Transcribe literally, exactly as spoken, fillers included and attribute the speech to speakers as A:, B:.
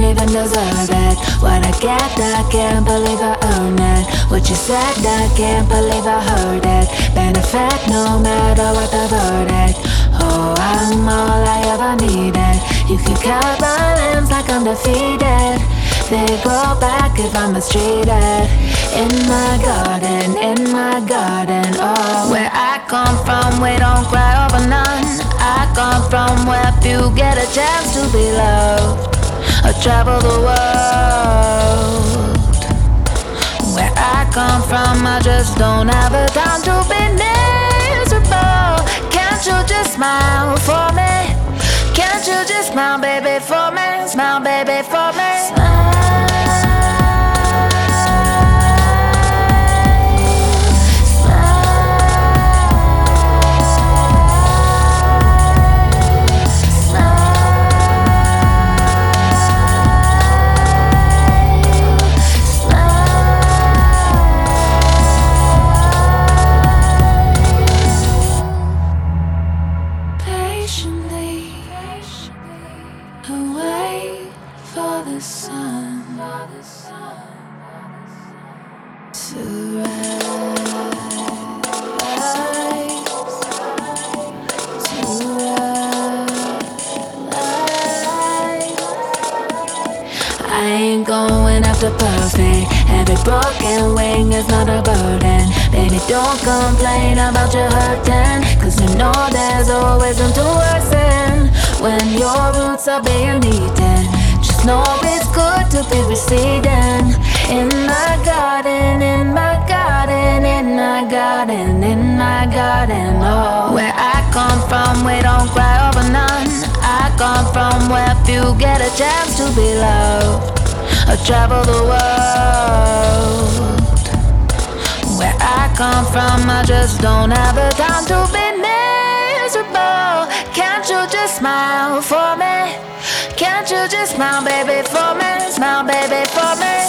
A: even deserve it. What I get, I can't believe I earned it. What you said, I can't believe I heard it. Benefit no matter what the verdict. Oh, I'm all I ever needed. You can cut my limbs like I'm defeated. They grow back if I'm mistreated. In my garden, in my garden, oh. Where I come from, we don't cry over none. I come from where few get a chance to be loved. I travel the world. Where I come from, I just don't have the time to be miserable. Can't you just smile for me? Can't you just smile, baby, for me? Smile, baby, for me. Smile. Away for the sun to rise, to rise. I ain't going after perfect. Every broken wing is not a burden. Baby, don't complain about your hurting, cause you know there's always room to worsen. When your roots are being eaten, just know it's good to be receding. In my garden, in my garden, in my garden, in my garden, oh. Where I come from, we don't cry over none. I come from where few get a chance to be loved. I travel the world. Where I come from, I just don't have the time to be miserable. Can't you just smile for me? Can't you just smile, baby, for me? Smile, baby, for me.